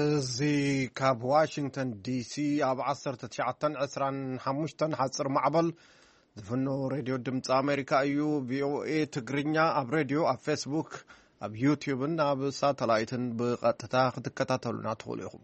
زي كاب واشنطن دي سي اب 1925 حصر معبل دفنو راديو دمص امريكا ايو في او اي تغرينيا اب راديو اب فيسبوك اب يوتيوب نا اب ساتلايتن بقطتا ክትከታተሉና ትኽእሉ ኢኹም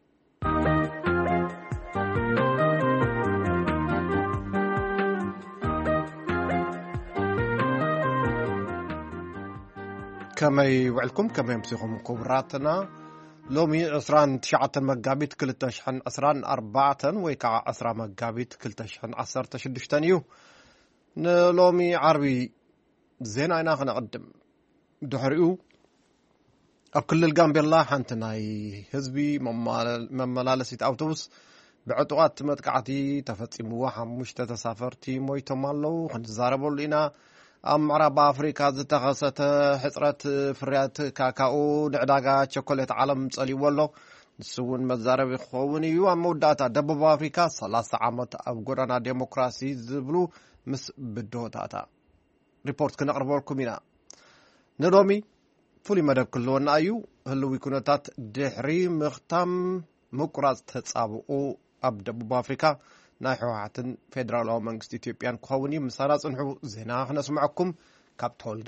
كمي وعلكم كمي مسيخم كبراتنا لومي 29 مقابيت كلتشحن 24 ويكا 10 مقابيت كلتشحن 16 يو لومي عربي زين اينا خنقدم دحريو اب كل الجامبيلا حنتناي حزبي مملالسيت اوتوبوس بعطوات متقعتي تفصيموا حمشت تسافرتي مويتم الله خنزاربوا لينا معرب افريكا زتخصت حصرت فريات كاكاو دعداغا شوكولات عالم صليولو نسون مزارب يخون يو موداتا دبب افريكا 30 عامات اب غورانا ديمقراسي زبلو مس بدوتاتا ريبورت كنقربوا لكم هنا نرومي فولي مدب كلنا ايو هلو يكونتات دحري مختم مقراص تصابقو اب دبب افريكا ናይ ሕወሓትን ፌደራላዊ መንግስቲ ኢትዮጵያን ክኸውን ምሳራ ጽንሑ ዜና ክነስምዓኩም ካብ ተወልደ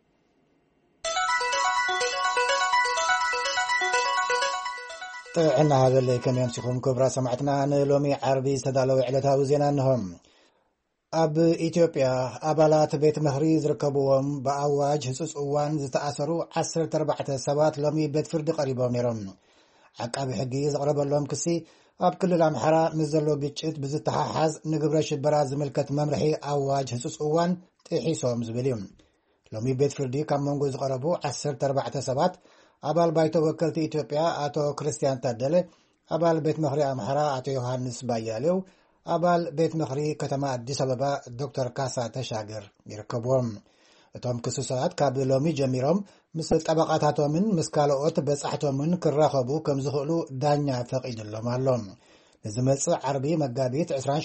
ጥዕና ሃበለይ ከመይ ኣምሲኹም ክብራ ሰማዕትና ንሎሚ ዓርቢ ዝተዳለወ ዕለታዊ ዜና እንሆም ኣብ ኢትዮጵያ ኣባላት ቤት ምኽሪ ዝርከብዎም ብኣዋጅ ህፁፅ እዋን ዝተኣሰሩ 14 ሰባት ሎሚ ቤት ፍርዲ ቀሪቦም ነይሮም ዓቃቢ ሕጊ ዘቕረበሎም ክሲ ኣብ ክልል ኣምሓራ ምስ ዘሎ ግጭት ብዝተሓሓዝ ንግብረ ሽበራ ዝምልከት መምርሒ ኣዋጅ ህፁፅ እዋን ጥሒሶም ዝብል እዩ ሎሚ ቤት ፍርዲ ካብ መንጎ ዝቐረቡ 14 ሰባት ኣባል ባይቶ ወከልቲ ኢትዮጵያ ኣቶ ክርስቲያን ታደለ ኣባል ቤት ምኽሪ ኣምሓራ ኣቶ ዮሃንስ ባያሌው ኣባል ቤት ምኽሪ ከተማ ኣዲስ ኣበባ ዶክተር ካሳ ተሻገር ይርከብዎም እቶም ክሱሳት ካብ ሎሚ ጀሚሮም ምስ ጠበቃታቶምን ምስ ካልኦት በጻሕቶምን ክራኸቡ ከም ዝኽእሉ ዳኛ ፈቒድሎም ኣሎም ንዝመጽእ ዓርቢ መጋቢት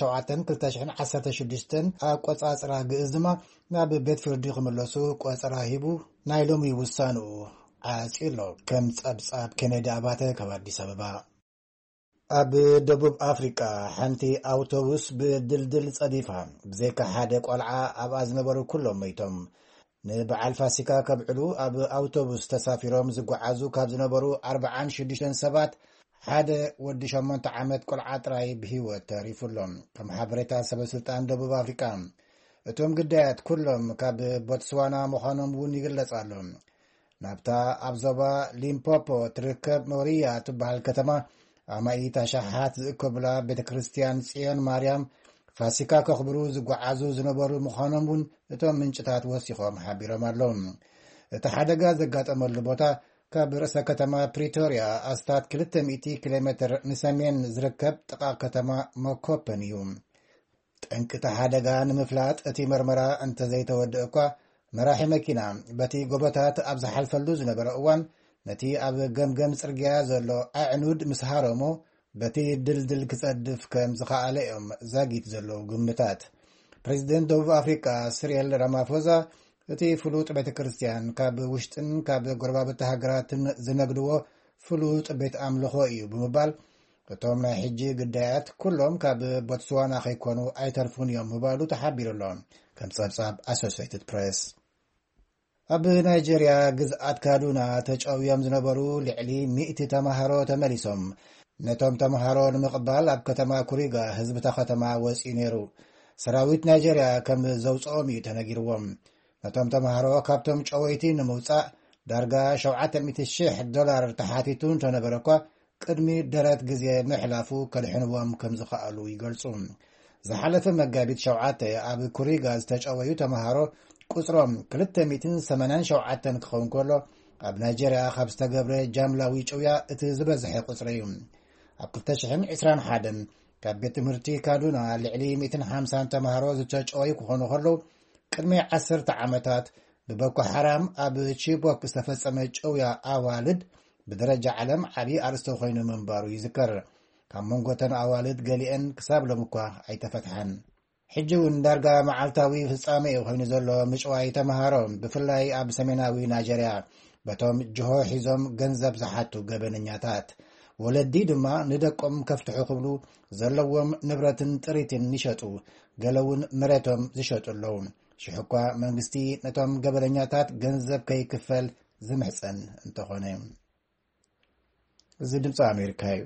27/2016 ኣብ ቆጻጽራ ግእዝ ድማ ናብ ቤት ፍርዲ ክምለሱ ቆጽራ ሂቡ ናይ ሎሚ ውሳንኡ ዓጺሎ ከም ጸብጻብ ኬኔዲ ኣባተ ካብ ኣዲስ ኣበባ ኣብ ደቡብ ኣፍሪቃ ሓንቲ ኣውቶቡስ ብድልድል ጸዲፋ ብዘይካ ሓደ ቆልዓ ኣብኣ ዝነበሩ ኩሎም መይቶም ንበዓል ፋሲካ ከብዕሉ ኣብ ኣውቶቡስ ተሳፊሮም ዝጓዓዙ ካብ ዝነበሩ 46 ሰባት ሓደ ወዲ 8 ዓመት ቆልዓ ጥራይ ብሂወት ተሪፉሎም ከም ሓበሬታ ሰበስልጣን ደቡብ ኣፍሪቃ እቶም ግዳያት ኩሎም ካብ ቦትስዋና ምዃኖም እውን ይግለጻሉ ናብታ ኣብ ዞባ ሊምፖፖ ትርከብ ሞሪያ ትበሃል ከተማ ኣማኢታ ሸሓት ዝእከብላ ቤተ ክርስቲያን ጽዮን ማርያም ፋሲካ ከኽብሩ ዝጓዓዙ ዝነበሩ ምዃኖም እውን እቶም ምንጭታት ወሲኾም ሓቢሮም ኣሎም እቲ ሓደጋ ዘጋጠመሉ ቦታ ካብ ርእሰ ከተማ ፕሪቶሪያ ኣስታት 200 ኪሎሜትር ንሰሜን ዝርከብ ጥቓ ከተማ መኮፐን እዩ ጠንቅቲ ሓደጋ ንምፍላጥ እቲ መርመራ እንተዘይተወድእ እኳ መራሒ መኪና በቲ ጎቦታት ኣብ ዝሓልፈሉ ዝነበረ እዋን ነቲ ኣብ ገምገም ጽርግያ ዘሎ ኣዕኑድ ምስ ሃረሞ በቲ ድልድል ክጸድፍ ከም ዝኸኣለ እዮም ዛጊት ዘለዉ ግምታት ፕሬዚደንት ደቡብ ኣፍሪቃ ሲሪል ራማፎዛ እቲ ፍሉጥ ቤተ ክርስቲያን ካብ ውሽጥን ካብ ጎረባብቲ ሃገራትን ዝነግድዎ ፍሉጥ ቤት ኣምልኾ እዩ ብምባል እቶም ናይ ሕጂ ግዳያት ኩሎም ካብ ቦትስዋና ከይኮኑ ኣይተርፉን እዮም ምባሉ ተሓቢሩሎም ከም ጸብጻብ ኣሶሲየትድ ፕሬስ ኣብ ናይጀርያ ግዝኣት ካዱና ተጨውዮም ዝነበሩ ልዕሊ 100 ተማሃሮ ተመሊሶም ነቶም ተማሃሮ ንምቕባል ኣብ ከተማ ኩሪጋ ህዝብታ ከተማ ወፂኡ ነይሩ ሰራዊት ናይጀርያ ከም ዘውፅኦም እዩ ተነጊርዎም ነቶም ተማሃሮ ካብቶም ጨወይቲ ንምውፃእ ዳርጋ $700,000 ተሓቲቱ እንተነበረ እኳ ቅድሚ ደረት ግዜ ምሕላፉ ከድሕንዎም ከም ዝኽኣሉ ይገልጹ ዝሓለፈ መጋቢት 7 ኣብ ኩሪጋ ዝተጨወዩ ተማሃሮ ቁፅሮም 287 ክኸውን ከሎ ኣብ ናይጀርያ ካብ ዝተገብረ ጃምላዊ ጭውያ እቲ ዝበዝሐ ቁፅሪ እዩ ኣብ 2021 ካብ ቤት ትምህርቲ ካዱና ልዕሊ 150 ተማሃሮ ዝተጨወዩ ክኾኑ ከለዉ ቅድሚ 10 ዓመታት ብቦኮ ሓራም ኣብ ቺቦክ ዝተፈጸመ ጭውያ ኣዋልድ ብደረጃ ዓለም ዓብዪ ኣርእስቲ ኮይኑ ምንባሩ ይዝከር ካብ መንጎተን ኣዋልድ ገሊአን ክሳብ ሎም እኳ ኣይተፈትሐን ሕጂ እውን ዳርጋ መዓልታዊ ፍጻሜ ኮይኑ ዘሎ ምጭዋይ ተማሃሮ ብፍላይ ኣብ ሰሜናዊ ናይጀርያ በቶም ጅሆ ሒዞም ገንዘብ ዝሓቱ ገበነኛታት ወለዲ ድማ ንደቆም ከፍትሑ ክብሉ ዘለዎም ንብረትን ጥሪትን ይሸጡ ገለውን መሬቶም ዝሸጡ ኣለዉ ሽሕኳ መንግስቲ ነቶም ገበለኛታት ገንዘብ ከይክፈል ዝምሕፀን እንተኾነ እዚ ድምፂ ኣሜሪካ እዩ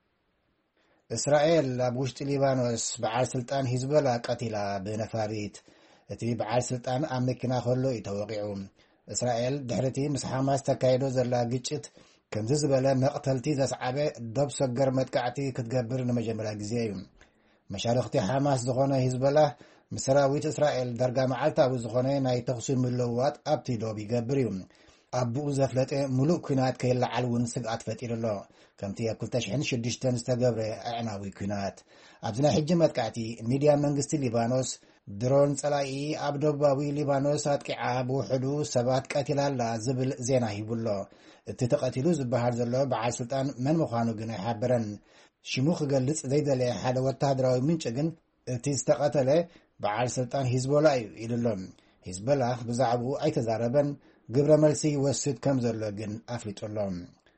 እስራኤል ኣብ ውሽጢ ሊባኖስ በዓል ስልጣን ሂዝቦላ ቀቲላ ብነፋሪት እቲ በዓል ስልጣን ኣብ መኪና ከሎ እዩ ተወቂዑ እስራኤል ድሕርቲ ምስ ሓማስ ተካይዶ ዘላ ግጭት ከምዚ ዝበለ መቕተልቲ ዘስዓበ ዶብ ሰገር መጥቃዕቲ ክትገብር ንመጀመርያ ግዜ እዩ መሻርክቲ ሓማስ ዝኾነ ሂዝቦላ ምስ ሰራዊት እስራኤል ዳርጋ መዓልታዊ ዝኾነ ናይ ተኽሲ ምልውዋጥ ኣብቲ ዶብ ይገብር እዩ ኣብኡ ዘፍለጠ ሙሉእ ኩናት ከይለዓል እውን ስግኣት ፈጢሩ ኣሎ ከምቲ ኣብ 2006 ዝተገብረ ኣዕናዊ ኩናት ኣብዚ ናይ ሕጂ መጥቃዕቲ ሚድያ መንግስቲ ሊባኖስ ድሮን ጸላኢ ኣብ ደቡባዊ ሊባኖስ ኣጥቂዓ ብውሕዱ ሰባት ቀቲላላ ዝብል ዜና ሂቡሎ እቲ ተቐቲሉ ዝበሃል ዘሎ በዓል ስልጣን መን ምዃኑ ግን ኣይሓበረን ሽሙ ክገልጽ ዘይደለየ ሓደ ወታደራዊ ምንጭ ግን እቲ ዝተቐተለ በዓል ስልጣን ሂዝቦላ እዩ ኢሉሎም ሂዝቦላ ብዛዕባኡ ኣይተዛረበን ግብረ መልሲ ይወስድ ከም ዘሎ ግን ኣፍሊጡሎም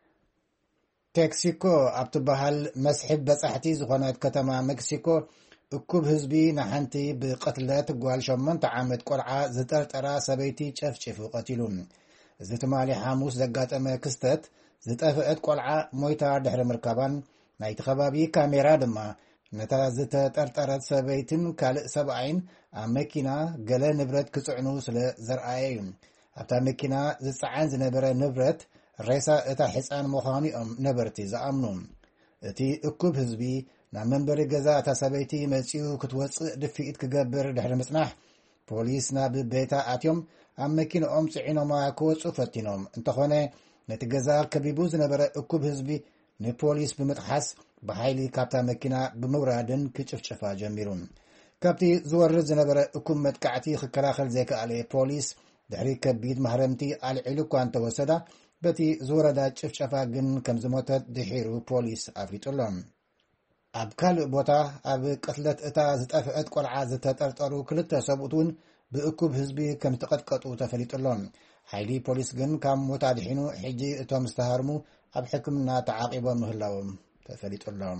ቴክሲኮ ኣብ ትበሃል መስሕብ በጻሕቲ ዝኾነት ከተማ ሜክሲኮ እኩብ ህዝቢ ንሓንቲ ብቀትለት ጓል 8 ዓመት ቆልዓ ዝጠርጠራ ሰበይቲ ጨፍጭፉ ቀቲሉ እዚ ትማሊ ሓሙስ ዘጋጠመ ክስተት ዝጠፍአት ቆልዓ ሞይታ ድሕሪ ምርካባን ናይቲ ከባቢ ካሜራ ድማ ነታ ዝተጠርጠረት ሰበይትን ካልእ ሰብኣይን ኣብ መኪና ገለ ንብረት ክጽዕኑ ስለ ዘርኣየ እዩ ኣብታ መኪና ዝፀዓን ዝነበረ ንብረት ሬሳ እታ ሕፃን ምዃኑኦም ነበርቲ ዝኣምኑ እቲ እኩብ ህዝቢ ናብ መንበሪ ገዛ እታ ሰበይቲ መጺኡ ክትወፅእ ድፊኢት ክገብር ድሕሪ ምጽናሕ ፖሊስ ናብ ቤታ ኣትዮም ኣብ መኪንኦም ጽዒኖማ ክወፁ ፈቲኖም እንተኾነ ነቲ ገዛ ከቢቡ ዝነበረ እኩብ ህዝቢ ንፖሊስ ብምጥሓስ ብሓይሊ ካብታ መኪና ብምውራድን ክጭፍጭፋ ጀሚሩ ካብቲ ዝወርድ ዝነበረ እኩብ መጥቃዕቲ ክከላኸል ዘይከኣለ ፖሊስ ድሕሪ ከቢድ ማህረምቲ ኣልዒሉ እኳ እንተወሰዳ በቲ ዝወረዳ ጭፍጨፋ ግን ከም ዝሞተት ድሒሩ ፖሊስ ኣፍሊጡሎም ኣብ ካልእ ቦታ ኣብ ቅትለት እታ ዝጠፍአት ቆልዓ ዝተጠርጠሩ ክልተ ሰብኡት እውን ብእኩብ ህዝቢ ከም ዝተቐጥቀጡ ተፈሊጡሎም ሓይሊ ፖሊስ ግን ካብ ሞት ኣድሒኑ ሕጂ እቶም ዝተሃርሙ ኣብ ሕክምና ተዓቂቦም ምህላዎም ተፈሊጡሎም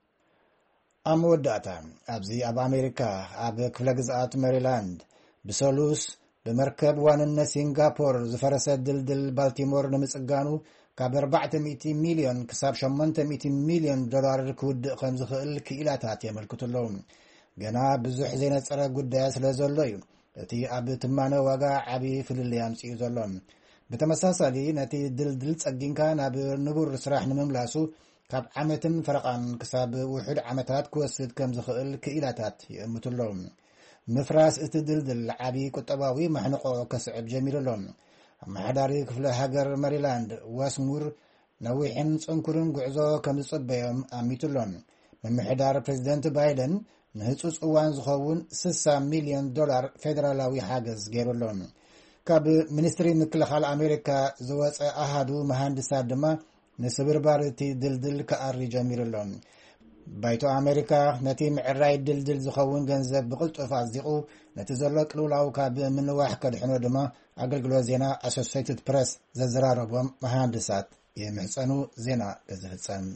ኣብ መወዳእታ ኣብዚ ኣብ ኣሜሪካ ኣብ ክፍለ ግዝኣት ሜሪላንድ ብሰሉስ ብመርከብ ዋንነት ሲንጋፖር ዝፈረሰ ድልድል ባልቲሞር ንምጽጋኑ ካብ 400 ሚልዮን ክሳብ 800 ሚልዮን ዶላር ክውድእ ከም ዝኽእል ክኢላታት የመልክቱሎም ገና ብዙሕ ዘይነፀረ ጉዳይ ስለ ዘሎ እዩ እቲ ኣብ ትማነ ዋጋ ዓብዪ ፍልልይ ኣምፅኡ ዘሎ ብተመሳሳሊ ነቲ ድልድል ጸጊንካ ናብ ንቡር ስራሕ ንምምላሱ ካብ ዓመትን ፈረቓን ክሳብ ውሕድ ዓመታት ክወስድ ከም ዝኽእል ክኢላታት ይእምቱሎም ምፍራስ እቲ ድልድል ዓብዪ ቁጠባዊ ማሕንቆ ከስዕብ ጀሚሩሎም ኣመሓዳሪ ክፍለ ሃገር ሜሪላንድ ዋስሙር ነዊሕን ጽንኩርን ጉዕዞ ከም ዝጽበዮም ኣሚቱሎም ምምሕዳር ፕሬዚደንት ባይደን ንህፁፅ እዋን ዝኸውን 60 ሚልዮን ዶላር ፌደራላዊ ሓገዝ ገይሩሎም ካብ ሚኒስትሪ ምክልኻል ኣሜሪካ ዝወፀ ኣሃዱ መሃንድሳት ድማ ንስብርባር እቲ ድልድል ከኣሪ ጀሚሩሎም ባይቶ ኣሜሪካ ነቲ ምዕራይ ድልድል ዝኸውን ገንዘብ ብቕልጡፍ ኣጽዲቑ ነቲ ዘሎ ቅልውላው ካብ ምንዋሕ ከድሕኖ ድማ ኣገልግሎት ዜና ኣሶሲየትድ ፕሬስ ዘዘራረቦም መሃንድሳት የምሕፀኑ ዜና ዝፍጸም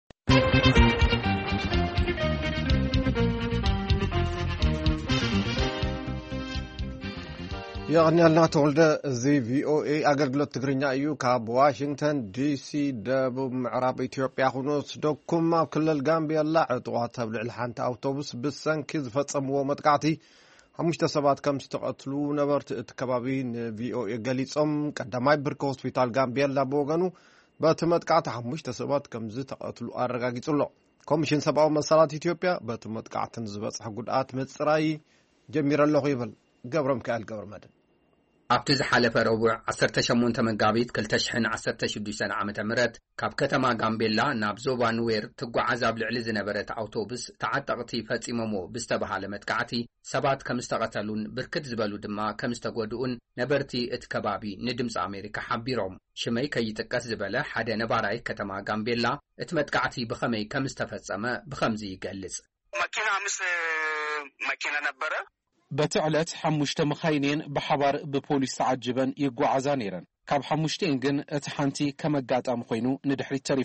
يغنيلنا تولد زي VOA أقلقلت تقرينيا أيو كاب واشنطن دي سي دبوب معراب إثيوبيا خنوص دوكما كل الجامبيا اللعط واتب للحانت أوتوبوس بالسنكز فتسموه متقعتي همشت سبات كم استقتلوا نبرت اتكبابين VOA قليصم قدماي برك هوسبيتال جامبيا لابوغانو باتمتقعت همشت سبات كم زتقتلوا أرقاقيت الله كوميشن سبعو مسالات إثيوبيا باتمتقعت نزبط حقودات متصراي جمير الله يبل قبرم كأل قبر مدن ኣብቲ ዝሓለፈ ረቡዕ 18 መጋቢት 2016 ዓመተ ምህረት ካብ ከተማ ጋምቤላ ናብ ዞባ ኑዌር ትጓዓዝ ኣብ ልዕሊ ዝነበረት ኣውቶቡስ ተዓጠቕቲ ፈጺሞሞ ብዝተባሃለ መጥቃዕቲ ሰባት ከም ዝተቐተሉን ብርክት ዝበሉ ድማ ከም ዝተጎድኡን ነበርቲ እቲ ከባቢ ንድምፂ ኣሜሪካ ሓቢሮም ሽመይ ከይጥቀስ ዝበለ ሓደ ነባራይ ከተማ ጋምቤላ እቲ መጥቃዕቲ ብኸመይ ከም ዝተፈጸመ ብኸምዚ ይገልጽ መኪና ነበረ በትዕለት 5 መኻይኔን ብሓባር ብፖሊስ ተዓጅበን ይጓዓዛ ነይረን ካብ 5 ግን እቲ ሓንቲ ከመጋጣም ኮይኑ ንድሕሪት ተሪፋ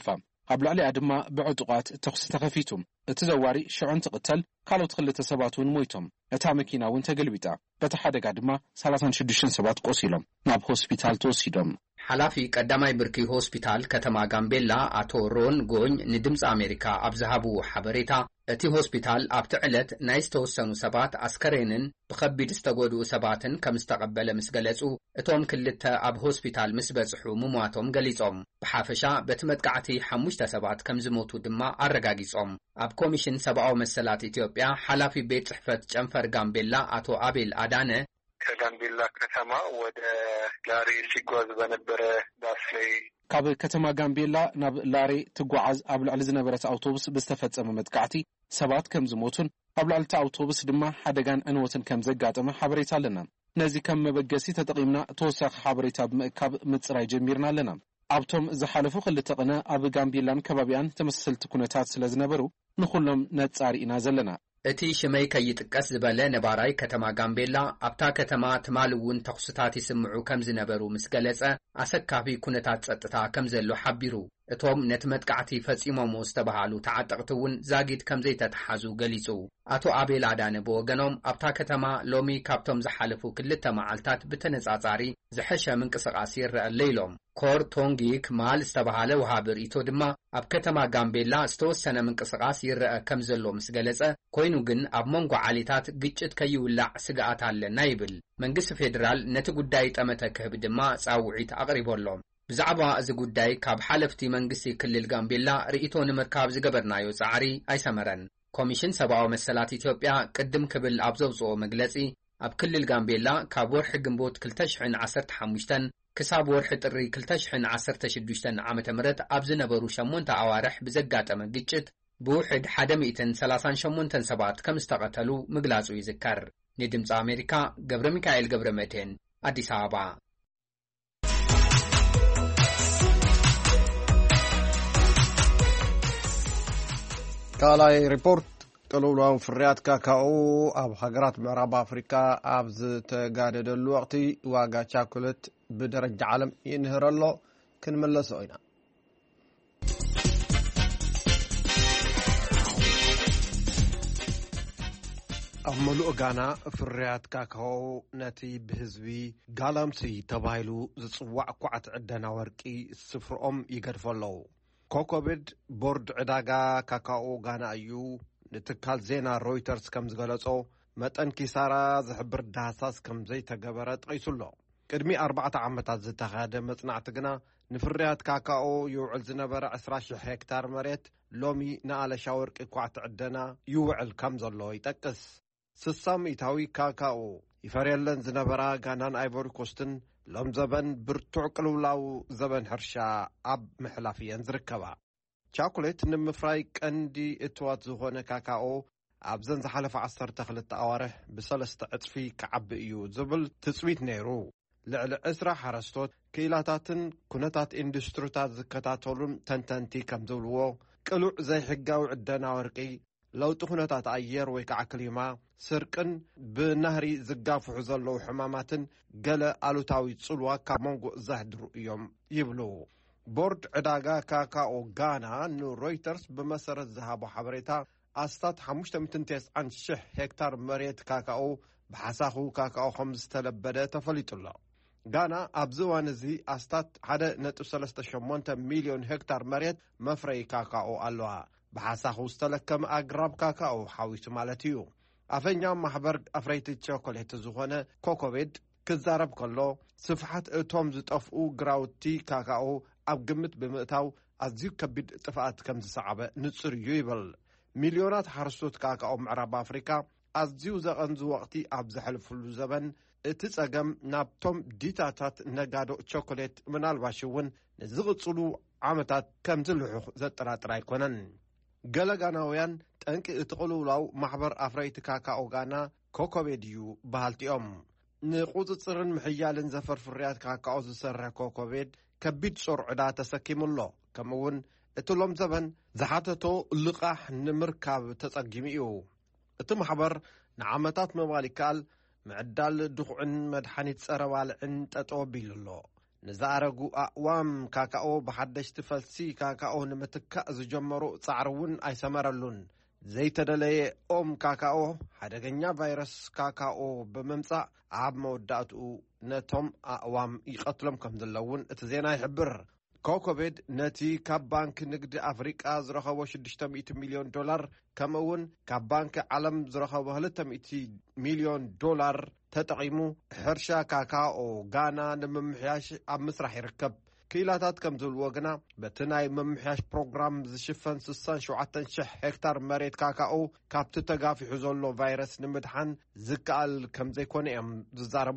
ኣብ ላዕሊኣ ድማ ብዕጡቃት ተኹሲ ተኸፊቱ እቲ ዘዋሪ ሽዑን ትቕተል ካልኦት 2 ሰባት እውን ሞይቶም እታ መኪና እውን ተገልቢጣ በቲ ሓደጋ ድማ 36 ሰባት ቆሲሎም ናብ ሆስፒታል ተወሲዶም ሓላፊ ቀዳማይ ብርኪ ሆስፒታል ከተማ ጋምቤላ አቶ ሮን ጎኝ ንድምፂ ኣሜሪካ ኣብ ዝሃብዎ ሓበሬታ እቲ ሆስፒታል ኣብቲ ዕለት ናይ ዝተወሰኑ ሰባት ኣስከሬንን ብከቢድ ዝተጎድኡ ሰባትን ከም ዝተቐበለ ምስ ገለጹ እቶም 2 ኣብ ሆስፒታል ምስ በጽሑ ምሟቶም ገሊጾም ብሓፈሻ በቲ መጥቃዕቲ 5 ሰባት ከም ዝሞቱ ድማ ኣረጋጊጾም ኣብ ኮሚሽን ሰብኣዊ መሰላት ኢትዮጵያ ሓላፊ ቤት ጽሕፈት ጨንፈር ጋምቤላ አቶ አቤል አዳነ ከጋምቤላ ከተማ ወደ ላሬ ሲጓዝ በነበረ ባስ ላይ ካብ ከተማ ጋምቤላ ናብ ላሬ ትጓዓዝ ኣብ ልዕሊ ዝነበረት ኣውቶቡስ ብዝተፈጸመ መጥቃዕቲ ሰባት ከም ዝሞቱን ኣብ ልዕሊታ ኣውቶቡስ ድማ ሓደጋን ዕንወትን ከም ዘጋጠመ ሓበሬታ ኣለና ነዚ ከም መበገሲ ተጠቒምና ተወሳኺ ሓበሬታ ብምእካብ ምጽራይ ጀሚርና ኣለና ኣብቶም ዝሓለፉ 2 ቀነ ኣብ ጋምቤላን ከባቢያን ተመሳሰልቲ ኩነታት ስለ ዝነበሩ ንኹሎም ነጻሪኢና ዘለና እቲ ሽመይ ከይጥቀስ ዝበለ ነባራይ ከተማ ጋምቤላ ኣብታ ከተማ ትማል እውን ተኹስታት ይስምዑ ከም ዝነበሩ ምስ ገለጸ ኣሰካፊ ኩነታት ጸጥታ ከም ዘሎ ሓቢሩ እቶም ነቲ መጥቃዕቲ ፈጺሞሞ ዝተባሃሉ ተዓጠቕቲ እውን ዛጊድ ከም ዘይተተሓዙ ገሊጹ አቶ አቤል አዳነ ብወገኖም ኣብታ ከተማ ሎሚ ካብቶም ዝሓለፉ 2 መዓልታት ብተነጻጻሪ ዝሐሸ ምንቅስቓስ ይረአ ኢሎም ኮር ቶንጊክ ማል ዝተባሃለ ወሃቢ ርእይቶ ድማ ኣብ ከተማ ጋምቤላ ዝተወሰነ ምንቅስቓስ ይረአ ከም ዘሎ ምስ ገለጸ ኮይኑ ግን ኣብ መንጎ ዓሊታት ግጭት ከይውላዕ ስጋኣት ኣለና ይብል መንግስቲ ፌደራል ነቲ ጉዳይ ጠመተ ክህብ ድማ ጻውዒት ኣቕሪቦሎም ብዛዕባ እዚ ጉዳይ ካብ ሓለፍቲ መንግስቲ ክልል ጋምቤላ ርእይቶ ንምርካብ ዝገበርናዮ ጻዕሪ ኣይሰመረን ኮሚሽን ሰብኣዊ መሰላት ኢትዮጵያ ቅድም ክብል ኣብ ዘውፅኦ መግለጺ ኣብ ክልል ጋምቤላ ካብ ወርሒ ግንቦት 2015 ክሳብ ወርሒ ጥሪ 2016 ዓመተ ምህረት ኣብ ዝነበሩ 8 ኣዋርሕ ብዘጋጠመ ግጭት ብውሕድ 138 ሰባት ከም ዝተቐተሉ ምግላጹ ይዝከር ንድምፂ ኣሜሪካ ገብረ ሚካኤል ገብረ መድህን ኣዲስ ኣበባ ካልኣይ ሪፖርት ቅልውላዊ ፍርያት ካካኦ ኣብ ሃገራት ምዕራብ ኣፍሪካ ኣብ ዝተጋደደሉ ወቅቲ ዋጋ ቻኮሌት ብደረጃ ዓለም ይንህር ኣሎ ክንመለሶ ኢና ኣብ ምሉእ ጋና ፍርያት ካካኦ ነቲ ብህዝቢ ጋላምሲ ተባሂሉ ዝጽዋዕ ኳዕት ዕደና ወርቂ ስፍርኦም ይገድፎ ኣለዉ ኮኮቤድ ቦርድ ዕዳጋ ካካኦ ጋና እዩ ንትካል ዜና ሮይተርስ ከም ዝገለጾ መጠን ኪሳራ ዝሕብር ዳሃሳስ ከም ዘይተገበረ ጠቂሱሎ ቅድሚ 4 ዓመታት ዝተኻየደ መጽናዕቲ ግና ንፍርያት ካካኦ ይውዕል ዝነበረ 20,000 ሄክታር መሬት ሎሚ ንኣለሻ ወርቂ ኳዕቲ ዕደና ይውዕል ከም ዘሎ ይጠቅስ ስሳሚታዊ ካካኦ ይፈርየለን ዝነበራ ጋናን ኣይቮሪ ኮስትን ሎም ዘበን ብርቱዕ ቅልውላው ዘበን ሕርሻ ኣብ ምሕላፍ እየን ዝርከባ ቻኮሌት ንምፍራይ ቀንዲ እትዋት ዝኾነ ካካኦ ኣብ ዘን ዝሓለፈ 12 ኣዋርሕ ብ3 እጥፊ ክዓቢ እዩ ዝብል ትጽቢት ነይሩ ልዕሊ 20 ሓረስቶት ክኢላታትን ኩነታት ኢንዱስትሪታት ዝከታተሉን ተንተንቲ ከም ዝብልዎ ቅሉዕ ዘይሕጋዊ ዕደና ወርቂ ለውጢ ኩነታት ኣየር ወይ ከዓ ክሊማ ስርቅን ብናህሪ ዝጋፍሑ ዘለዉ ሕማማትን ገለ ኣሉታዊ ጽልዋ ካብ መንጎ ዘሕድሩ እዮም ይብሉ ቦርድ ዕዳጋ ካካኦ ጋና ንሮይተርስ ብመሰረት ዝሃቦ ሓበሬታ ኣስታት 590,000 ሄክታር መሬት ካካኦ ብሓሳኹ ካካኦ ከም ዝተለበደ ተፈሊጡሎ ጋና ኣብዚ እዋን እዚ ኣስታት 1.38 ሚልዮን ሄክታር መሬት መፍረይ ካካኦ ኣለዋ ብሓሳኹ ዝተለከመ ኣግራብ ካካኦ ሓዊሱ ማለት እዩ ኣፈኛ ማሕበር ኣፍረይቲ ቾኮሌት ዝኾነ ኮኮቤድ ክዛረብ ከሎ ስፍሓት እቶም ዝጠፍኡ ግራውቲ ካካኦ ኣብ ግምት ብምእታው ኣዝዩ ከቢድ ጥፍኣት ከም ዝሰዓበ ንጹር እዩ ይብል ሚልዮናት ሓረስቶት ካካኦ ምዕራብ ኣፍሪካ ኣዝዩ ዘቐንዙ ወቕቲ ኣብ ዘሕልፍሉ ዘበን እቲ ጸገም ናብቶም ዲታታት ነጋዶ ቾኮሌት ምናልባሽ እውን ንዝቕጽሉ ዓመታት ከም ዝልሑኽ ዘጠራጥር ኣይኮነን ገለ ጋናውያን ጠንቂ እቲ ቅልውላው ማሕበር ኣፍረይቲ ካካኦ ጋና ኮኮቤድ እዩ ባህልቲኦም ንቁፅጽርን ምሕያልን ዘፈር ፍርያት ካካኦ ዝሰርሕ ኮኮቤድ ከቢድ ጾርዕዳ ተሰኪሙሎ ከምኡውን እቲ ሎም ዘበን ዝሓተቶ ልቓሕ ንምርካብ ተጸጊሙ እዩ እቲ ማሕበር ንዓመታት ምባል ይከኣል ምዕዳል ድኹዕን መድሓኒት ጸረ ባልዕን ጠጠው ኣቢሉ ኣሎ ንዛረጉ ኣእዋም ካካኦ ብሓደሽቲ ፈልሲ ካካኦ ንምትካእ ዝጀመሩ ጻዕርውን ኣይሰመረሉን ዘይተደለየ ኦም ካካኦ ሓደገኛ ቫይረስ ካካኦ ብምምጻእ ኣብ መወዳእትኡ ነቶም ኣእዋም ይቐትሎም ከም ዘለውን እቲ ዜና ይሕብር ኮኮቤድ ነቲ ካብ ባንኪ ንግዲ ኣፍሪቃ ዝረኸቦ $600 ሚልዮን ከምኡውን ካብ ባንኪ ዓለም ዝረኸቦ $200 ሚልዮን ተጠቂሙ ሕርሻ ካካኦ ጋና ንምምሕያሽ ኣብ ምስራሕ ይርከብ ክኢላታት ከም ዝብልዎ ግና በቲ ናይ ምምሕያሽ ፕሮግራም ዝሽፈን 67,000 ሄክታር መሬት ካካኦ ካብቲ ተጋፊሑ ዘሎ ቫይረስ ንምድሓን ዝከኣል ከም ዘይኮነ እዮም ዝዛረቡ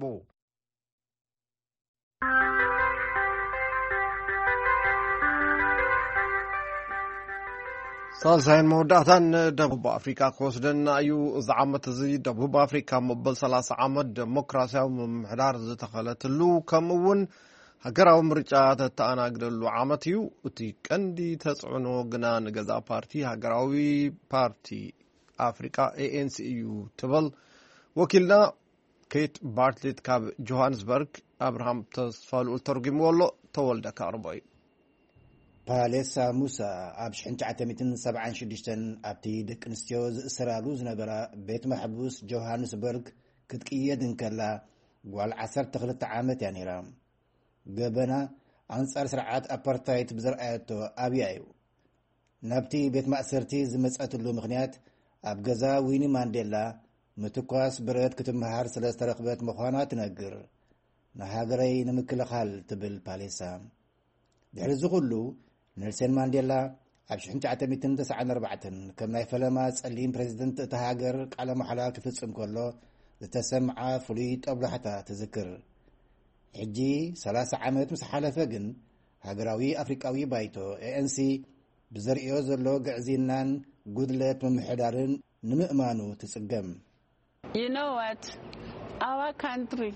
ሳልሳይን መወዳእታን ደቡብ ኣፍሪካ ክወስደና እዩ እዚ ዓመት እዚ ደቡብ ኣፍሪካ መበል 30 ዓመት ዴሞክራሲያዊ ምምሕዳር ዝተኸለትሉ ከምኡውን ሃገራዊ ምርጫ ተተኣናግደሉ ዓመት እዩ እቲ ቀንዲ ተጽዕኖ ግና ንገዛ ፓርቲ ሃገራዊ ፓርቲ ኣፍሪካ ANC እዩ ትብል ወኪልና ኬት ባርትሌት ካብ ጆሃንስበርግ ኣብርሃም ተስፋልኡ ተርጉምዎ ኣሎ ተወልደ ካርቦ እዩ ፓሌሳ ሙሳ ኣብ 1976 ኣብቲ ደቂ ኣንስትዮ ዝእሰራሉ ዝነበረ ቤት መሕቡስ ጆሃንስበርግ ክትቅየድ እንከላ ጓል 12 ዓመት እያ ነይራ ገበና ኣንጻር ስርዓት ኣፓርታይድ ብዘርኣየቶ ኣብያ እዩ ናብቲ ቤት ማእሰርቲ ዝመጸትሉ ምኽንያት ኣብ ገዛ ዊኒ ማንዴላ ምትኳስ ብረት ክትመሃር ስለ ዝተረኽበት ምዃና ትነግር ንሃገረይ ንምክልኻል ትብል ፓሌሳ ድሕሪ ዝኹሉ ኔልሰን ማንዴላ ኣብ 1994 ከም ናይ ፈለማ ጸሊም ፕሬዚደንት እቲ ሃገር ቃለ መሓላ ክፍጽም ከሎ ዝተሰምዓ ፍሉይ ጦብላሕታ ትዝክር ሕጂ 30 ዓመት ምስ ሓለፈ ግን ሃገራዊ ኣፍሪቃዊ ባይቶ ANC ብዘርእዮ ዘሎ ግዕዚናን ጉድለት ምምሕዳርን ንምእማኑ ትጽገም You know what? Our country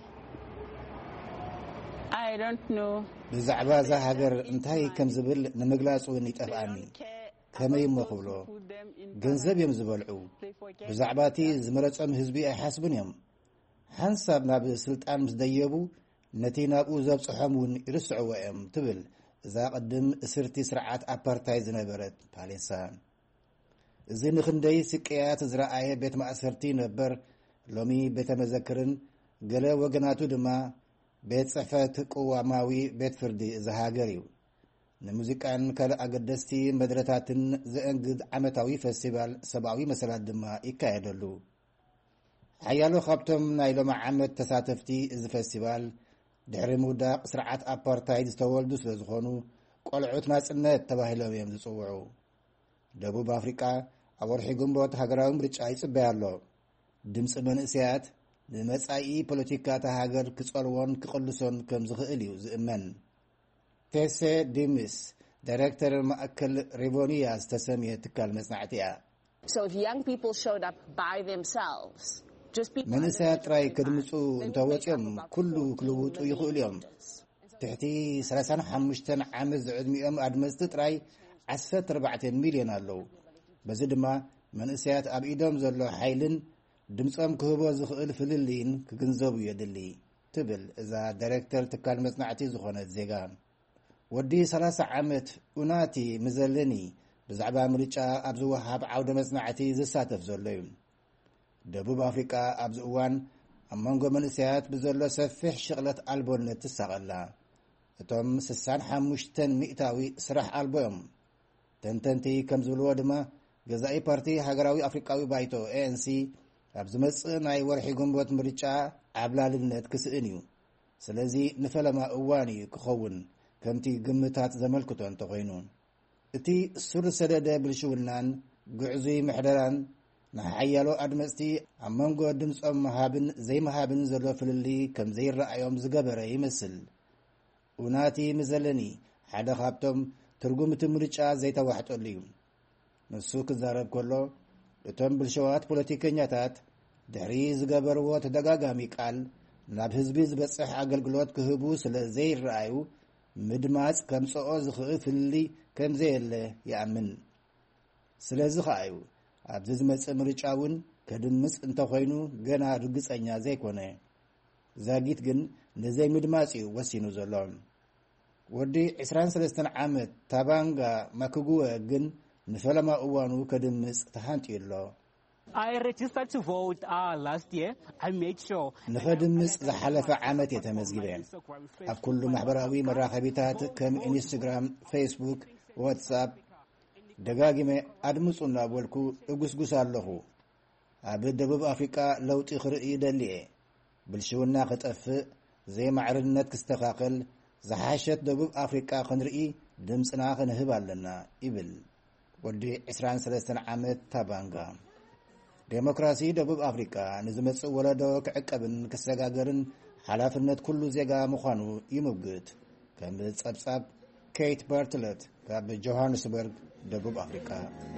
I don't know. ብዛዕባ እዛ ሃገር እንታይ ከም ዝብል ንምግላጽ እውን ይጠፍኣኒ ከመይ እሞ ክብሎ ገንዘብ እዮም ዝበልዑ ብዛዕባ እቲ ዝመረጾም ህዝቢ ኣይሓስቡን እዮም ሓንሳብ ናብ ስልጣን ምስ ደየቡ ነቲ ናብኡ ዘብጽሖም እውን ይርስዕዎ እዮም ትብል እዛ ቅድም እስርቲ ስርዓት ኣፓርታይድ ዝነበረት ፓሌሳ እዚ ንኽንደይ ስቅያት ዝረኣየ ቤት ማእሰርቲ ነበር ሎሚ ቤተ መዘክርን ገለ ወገናቱ ድማ ቤት ጽሕፈት ቅዋማዊ ቤት ፍርዲ ዝሃገር እዩ ንሙዚቃን ካልእ ኣገደስቲ መድረታትን ዘእንግድ ዓመታዊ ፌስቲቫል ሰብኣዊ መሰላት ድማ ይካየደሉ ሓያሎ ካብቶም ናይ ሎማ ዓመት ተሳተፍቲ እዚ ፌስቲቫል ድሕሪ ምውዳቕ ስርዓት ኣፓርታይድ ዝተወልዱ ስለ ዝኾኑ ቆልዑት ናጽነት ተባሂሎም እዮም ዝጽውዑ ደቡብ ኣፍሪቃ ኣብ ወርሒ ግንቦት ሃገራዊ ምርጫ ይጽበያ ኣሎ ድምፂ መንእስያት ንመጻኢ ፖለቲካታ ሃገር ክጸልዎን ክቕልሶን ከም ዝኽእል እዩ ዝእመን ቴሴ ዲምስ ዳይሬክተር ማእከል ሪቮኒያ ዝተሰምየ ትካል መጽናዕቲ እያ መንእስያት ጥራይ ከድምፁ እንተወፅኦም ኩሉ ክልውጡ ይኽእሉ እዮም ትሕቲ 35 ዓመት ዝዕድሚኦም ኣድመፅቲ ጥራይ 14 ሚልዮን ኣለዉ በዚ ድማ መንእስያት ኣብ ኢዶም ዘሎ ሓይልን ድምፆም ክህቦ ዝኽእል ፍልልይን ክግንዘቡ የድሊ ትብል እዛ ዳይሬክተር ትካል መጽናዕቲ ዝኾነት ዜጋ ወዲ 30 ዓመት ኡናቲ ምዘለኒ ብዛዕባ ምርጫ ኣብ ዝወሃብ ዓውደ መጽናዕቲ ዝሳተፍ ዘሎ እዩ ደቡብ ኣፍሪቃ ኣብዚ እዋን ኣብ መንጎ መንእስያት ብዘሎ ሰፊሕ ሽቕለት ኣልቦነት ትሳቐላ እቶም 65 ሚእታዊ ስራሕ ኣልቦዮም ተንተንቲ ከም ዝብልዎ ድማ ገዛኢ ፓርቲ ሃገራዊ ኣፍሪቃዊ ባይቶ ANC ኣብ ዝመጽእ ናይ ወርሒ ግንቦት ምርጫ ዓብላልነት ክስእን እዩ ስለዚ ንፈለማ እዋን እዩ ክኸውን ከምቲ ግምታት ዘመልክቶ እንተኾይኑ እቲ ሱር ሰደደ ብልሽውናን ጉዕዙይ ምሕደራን ንሓያሎ ኣድመፅቲ ኣብ መንጎ ድምፆም መሃብን ዘይመሃብን ዘሎ ፍልሊ ከም ዘይረኣዮም ዝገበረ ይመስል ኡናቲ ምዘለኒ ሓደ ካብቶም ትርጉም እቲ ምርጫ ዘይተዋሕጠሉ እዩ ንሱ ክዛረብ ከሎ እቶም ብልሸዋት ፖለቲከኛታት ድሕሪ ዝገበርዎ ተደጋጋሚ ቃል ናብ ህዝቢ ዝበፅሕ ኣገልግሎት ክህቡ ስለ ዘይረኣዩ ምድማፅ ከምፅኦ ዝኽእል ፍልሊ ከም ዘየለ ይኣምን ስለዚ ከዓ እዩ ኣብዚ ዝመፅእ ምርጫ እውን ከድምፅ እንተኾይኑ ገና ርግፀኛ ዘይኮነ ዛጊት ግን ነዘይ ምድማፅ እዩ ወሲኑ ዘሎ ወዲ 23 ዓመት ታባንጋ ማክጉወ ግን ንፈለማ እዋኑ ከድምጽ ተሃንጢሎ I registered to vote last year. I made sure ንኸድምጽ ዝሓለፈ ዓመት የተመዝግበ ኣብ ኩሉ ማሕበራዊ መራኸቢታት ከም ኢንስታግራም፣ ፌስቡክ፣ ዋትስኣፕ ደጋጊመ ኣድምጹና በልኩ እጉስጉስ ኣለኹ። ኣብ ደቡብ ኣፍሪቃ ለውጢ ክርኢ ደልየ ብልሽውና ክጠፍእ ዘይማዕርነት ክስተኻኸል ዝሓሸት ደቡብ ኣፍሪቃ ክንርኢ ድምጽና ክንህብ ኣለና ይብል ወዲ 23 ዓመት ታባንጋ። ዴሞክራሲ ደቡብ ኣፍሪቃ ንዝመጽእ ወለዶ ክዕቀብን ክሰጋገርን ሓላፍነት ኩሉ ዜጋ ምዃኑ ይምግት ከም ጸብጻብ ኬት ባርትለት ካብ ጆሃንስበርግ ደቡብ ኣፍሪቃ።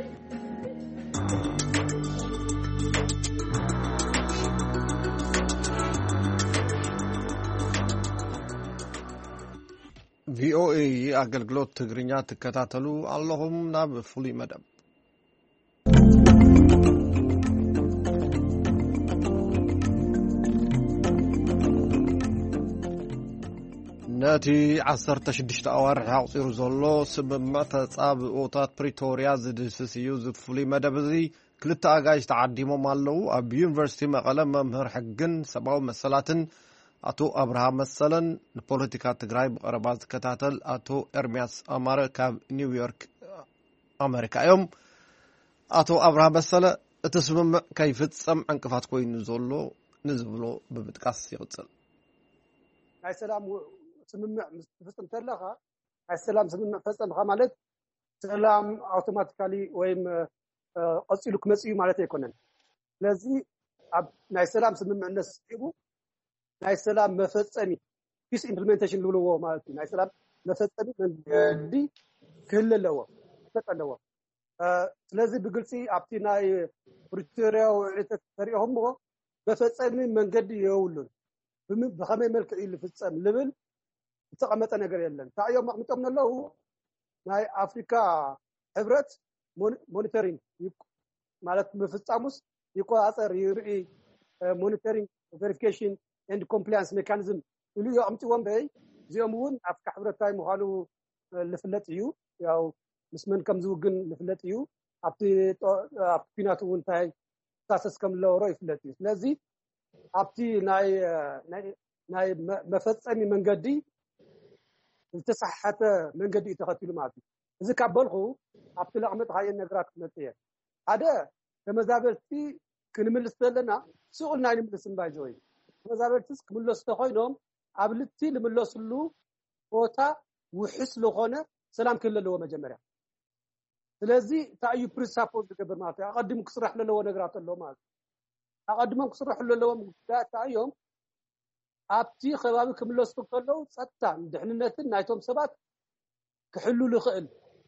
ቪኦኤ አገልግሎት ትግርኛ ትከታተሉ ኣለኹም። ናብ ፍሉይ መደብ ነቲ 16 ኣዋርሕ ኣቕፂሩ ዘሎ ስምምዕ ተጻብኦታት ፕሪቶርያ ዝድስስ እዩ። ዝፍሉይ መደብ እዚ ክልተ ኣጋይሽ ተዓዲሞም ኣለዉ። ኣብ ዩኒቨርሲቲ መቐለ መምህር ሕግን ሰብኣዊ መሰላትን አቶ አብርሃም መሰለን ንፖለቲካ ትግራይ ብቀረባ ዝከታተል አቶ ኤርሚያስ አማረ ካብ ኒውዮርክ ኣሜሪካ እዮም። አቶ አብርሃም መሰለ እቲ ስምምዕ ከይፍጸም ዕንቅፋት ኮይኑ ዘሎ ንዝብሎ ብምጥቃስ ይቕጽል። ናይ ሰላም ስምምዕ ፍጽም ተለኻ ናይ ሰላም ስምምዕ ፈጸምካ ማለት ሰላም ኣውቶማቲካሊ ወይም ቀጽሉ ክመጽዩ ማለት ኣይኮነን። ስለዚ ኣብ ናይ ሰላም ስምምዕነት ሲቡ ናይ ሰላም መፈጸሚ ፒስ ኢምፕሊሜንቴሽን ልብልዎ ማለት እዩ። ናይ ሰላም መፈጸሚ መንገዲ ክህልለዎ ተጠለዎ። ስለዚ ብግልጺ ኣብቲ ናይ ፕሪቶሪያ ውዕሊት ተሪኦም መፈጸሚ መንገዲ የውሉን ብኸመይ መልክዕ እዩ ዝፍጸም ልብል ዝተቐመጠ ነገር የለን። ታዮም ኣቕሚጦም ኣለዉ ናይ ኣፍሪካ ሕብረት ሞኒተሪንግ ማለት ምፍጻሙስ ይቆጻጸር ይርኢ ሞኒተሪንግ ቬሪፊኬሽን and compliance mechanism ኢሉ ኣቕሚጥዎም በይ እዚኦም እውን ኣፍሪካ ሕብረታይ ምዃኑ ዝፍለጥ እዩ። ያው ምስ መን ከም ዝውግን ዝፍለጥ እዩ። ኣብቲ ኩናቱ እውን እንታይ ተሳሰስ ከም ዝነበሮ ይፍለጥ እዩ። ስለዚ ኣብቲ ናይ መፈጸሚ መንገዲ ዝተሳሓተ መንገዲ እዩ ተኸቲሉ ማለት እዩ። እዚ ካብ በልኹ ኣብቲ ለቕመጥካዮ ነገራት ክመጽ እየ። ሓደ ተመዛበልቲ ክንምልስ ዘለና ስቑልና ንምልስ እምባይ ዘወይ ተመዛበልቲስ ክምለሱ ተኾይኖም ኣብ ልቲ ልምለስሉ ቦታ ውሕስ ዝኾነ ሰላም ክህልለዎ መጀመርያ። ስለዚ ታዩ ፕሪሳፖዝ ዝገብር ማለት እዩ። ኣቐዲሙ ክስራሕ ለለዎ ነገራት ኣሎ ማለት እዩ። ኣቐዲሞም ክስራሕ ለለዎም ጉዳያት ኣብቲ ከባቢ ክምለሱ ከለዉ ጸጥታን ድሕንነትን ናይቶም ሰባት ክሕልሉ ይኽእል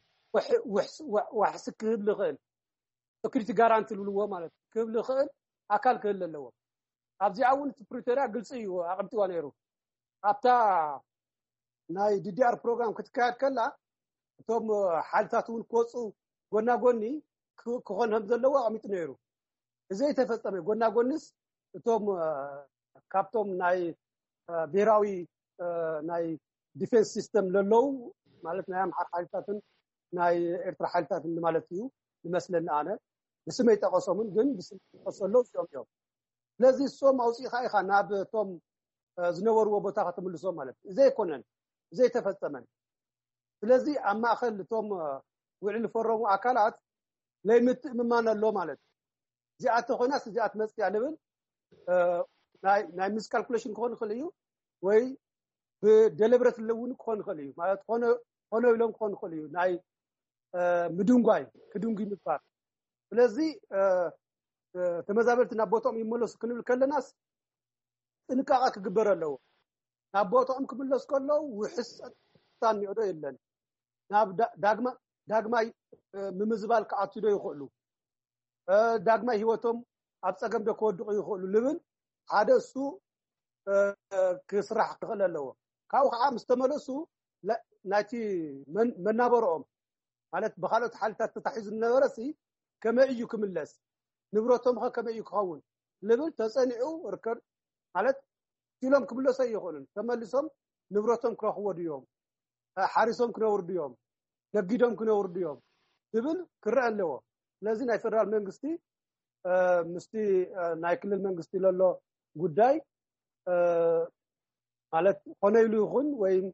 ዋሕሲ ክህሉ ይኽእል ሴኩሪቲ ጋራንቲ ልብልዎ ማለት እዩ ክህሉ ይኽእል ኣካል ክህል ኣለዎ። ኣብዚ እውን ፕሪቶሪያ ግልጽ እዩ ኣቐምጢዋ ነይሩ። ኣብታ ናይ ዲዲአር ፕሮግራም ክትካየድ ከላ እቶም ሓልታት እውን ክወፁ ጎናጎኒ ክኾን ከም ዘለዎ ኣቐሚጡ ነይሩ። እዚ የተፈጸመ ጎናጎኒስ እቶም ካብቶም ናይ ብሔራዊ ናይ ዲፌንስ ሲስተም ለለው ማለት ናይ ኣምሓር ሓይልታትን ናይ ኤርትራ ሓይልታትን ማለት እዩ ይመስለኒ ኣነ ብስመይ ጠቐሶምን ግን ብስመይ ጠቐሰሎ እዚኦም እዮም። ስለዚ እሶም ኣውፂኢኻ ኢኻ ናብ እቶም ዝነበርዎ ቦታ ከተምልሶም ማለት እዩ። እዚ ኣይኮነን፣ እዚ ኣይተፈጸመን። ስለዚ ኣብ ማእኸል እቶም ውዕል ዝፈረሙ ኣካላት ለይምትእምማን ኣሎ ማለት እዩ። እዚኣተ ኮይናስ እዚኣት መፅያ ልብል ናይ ምስ ካልኩሌሽን ክኾን ይኽእል እዩ ወይ ብደሊብሬት እውን ክኾን ይኽእል እዩ ማለት ሆነ ኢሎም ክኾን ይኽእል እዩ ናይ ምድንጓይ ክድንጉ ምባል። ስለዚ ተመዛበልቲ ናብ ቦታኦም ይመለሱ ክንብል ከለናስ ጥንቃቐ ክግበር ኣለዎ። ናብ ቦታኦም ክምለሱ ከለዉ ውሕስ ጸጥታን ይዕዶ የለን ናብ ዳግማይ ምምዝባል ክኣትዩ ዶ ይኽእሉ ዳግማይ ህይወቶም ኣብ ፀገም ዶ ክወድቑ ይኽእሉ ልብል ሓደ እሱ ክስራሕ ክኽእል ኣለዎ። ካብኡ ከዓ ምስ ተመለሱ ናይቲ መናበሮኦም ማለት ብካልኦት ሓልታት ተታሒዙ ዝነበረሲ ከመይ እዩ ክምለስ ንብረቶም ከመይ እዩ ክኸውን ልብል ተጸኒዑ ርከብ ማለት ኢሎም ክምለሱ ይኽእሉን ተመሊሶም ንብረቶም ክረኽቡ ድዮም حارسهم كنور ديوم نجدهم كنور ديوم تبل كرأ له لازم يفرال منجستي مستي نايكل المنجستي لله قداي مالت هنيلو يخون وين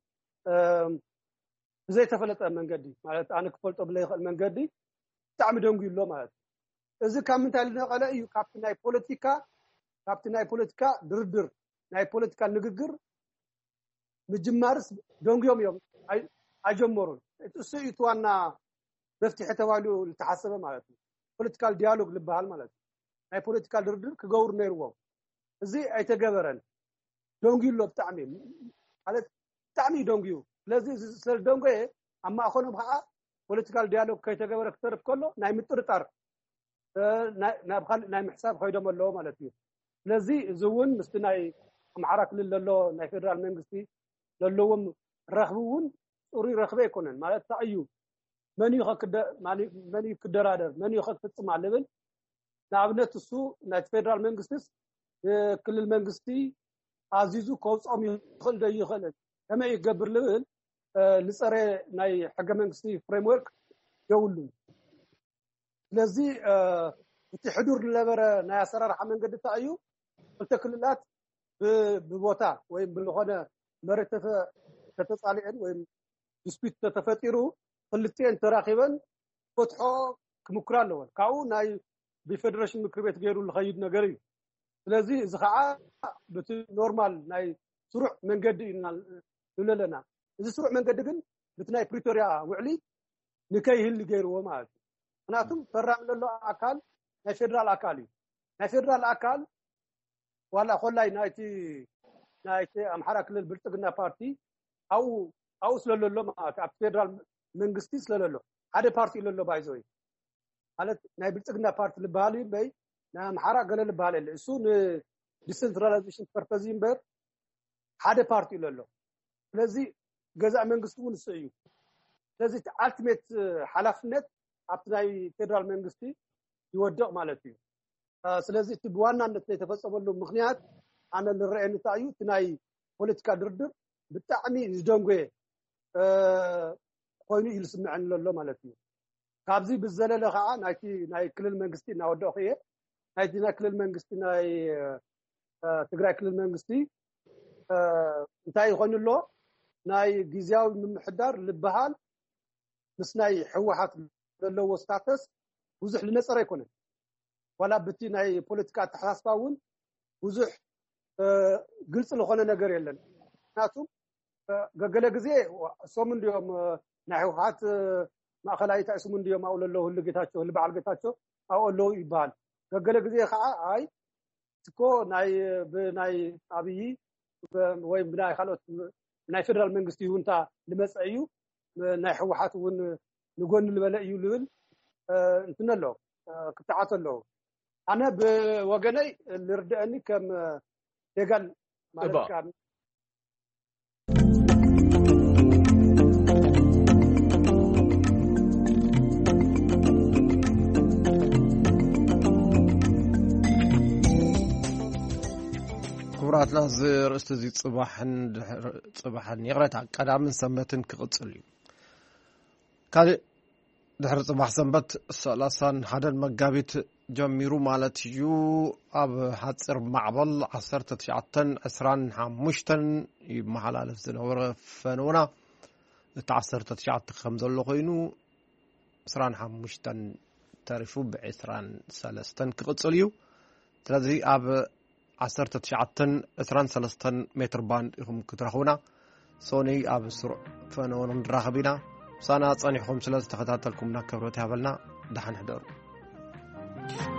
زي تفلت المنجدي مالت أنا كفلت قبل المنجدي تعمدهم يقولوا مالت إذا كان من تعلنا على أيو كابتناي بوليتيكا دردر ناي بوليتيكا نجر مجمارس دونغ يوم أجمرون تسوي توانا بفتح توالو التحسب مالتي بوليتيكال ديالوج لبهال مالتي ناي بوليتيكال دردر كجور نيرو زي أي تجبرن دونغ يلو بتعمي على تعمي دونغ يو لازم سر دونغ إيه أما أخونا بقى بوليتيكال ديالوج كي تجبر أكثر كله ناي مترتار ناي محساب خيدم الله مالتي لازم زون مستناي معركة لله ناي فدرال منجستي للوم رخبون أوري رخبة يكونن مالت تعيو من يقدر من يخد فتسمع لبن نعبنت السوق نتفدرال منجستس كل المنجستي عزيزو كوز أم يخل ده يخلد كما يقبر لبن لسره ناي حاجة منجستي فريمورك يقولون لذي التحضر لبره ناي سرر حمن قد تعيو التكللات ببوتا وين بالغنا مرت تتصالحن وين ديسبيت تتفطروا خلتين تراخبا فتحو كمكرا لون كاو ناي بفدريشن ምክር ቤት ገይሩ ለኸይድ ነገር እዩ ስለዚህ ዝኸዓ በቲ ኖርማል ናይ ስሩዕ መንገዲ ይለለና እዚ ስሩዕ መንገዲ ግን በቲ ናይ ፕሪቶሪያ ውዕሊ ንከይህል ገይርዎ ማለት ምክንያቱም ፈራም ለሎ አካል ናይ ፌደራል አካል እዩ ናይ ፌደራል አካል ዋላ ኾላይ ናይቲ አምሓራ ክልል ብልጽግና ፓርቲ አው ስለለሎ ማለት ኣብ ፌደራል መንግስቲ ስለለሎ ሓደ ፓርቲ ለሎ ባይዞይ ማለት ናይ ብልጽግና ፓርቲ ልባል በይ ናይ አምሓራ ገለ ልባል አለ እሱ ዲሰንትራላይዜሽን ፐርፐዝ ይምበር ሓደ ፓርቲ ለሎ ስለዚህ ገዛእ መንግስቲ ውን እዩ ስለዚህ አልቲሜት ሓላፍነት ኣብ ናይ ፌደራል መንግስቲ ይወድቕ ማለት እዩ ስለዚህ እቲ ብዋናነት የተፈጸመሉ ምክንያት አነ ልረአኒ ታዩ ትናይ ፖለቲካ ድርድር ብጣዕሚ ዝደንጎየ ኮይኑ ይልስምዐን ለሎ ማለት እዩ ካብዚ ብዘለለ ከዓ ናይ ክልል መንግስቲ እናወደኹ እየ ናይቲ ናይ ክልል መንግስቲ ናይ ትግራይ ክልል መንግስቲ እንታይ ይኾን ኣሎ ናይ ጊዜያዊ ምምሕዳር ልበሃል ምስ ናይ ሕወሓት ዘለዎ ስታተስ ብዙሕ ልነፀረ ኣይኮነን ዋላ ብቲ ናይ ፖለቲካ ተሓሳስባውን ብዙሕ ግልጽ ለሆነ ነገር የለን ምክንያቱም ገገለ ጊዜ ሶም እንዲዮም ናይ ሕወሓት ማእኸላይ ታይሱም እንዲዮም አውለለው ሁልጌታቸው ልበዓል ጌታቸው አውለው ይባል ገገለ ጊዜ ከዓ አይ ትኮ ናይ አብይ ወይ ብናይ ካልኦት ናይ ፌደራል መንግስቲ ይሁንታ ልመጽዩ ናይ ሕወሓት ውን ንጎን ልበለ እዩ ልብል እንትነሎ ክተዓተሎ አነ በወገነይ ልርዳእኒ ከም ደጋል ማለት ካም كبراتنا زر استزيد صباحن يغرت قدامن سمتن كقصل قال دحر صباح سنبت سلاسان حدن مغابيت جميرو مالتيو اب حصر معبل 1925 يمحلالف زنور فنونا تعصرت تشعت خمزلو خينو 25 تعرفوا ب23 كقصليو ስለዚህ ኣብ 19 ሜትር ባንድ ይኹም ክትረኽቡና ሶኒ ኣብ ስሩዕ ፈነውን ንራኸቢና ሳና ጸኒሕኩም ስለ ዝተኸታተልኩምና ከብሮት ያበልና ደሓን ሕደሩ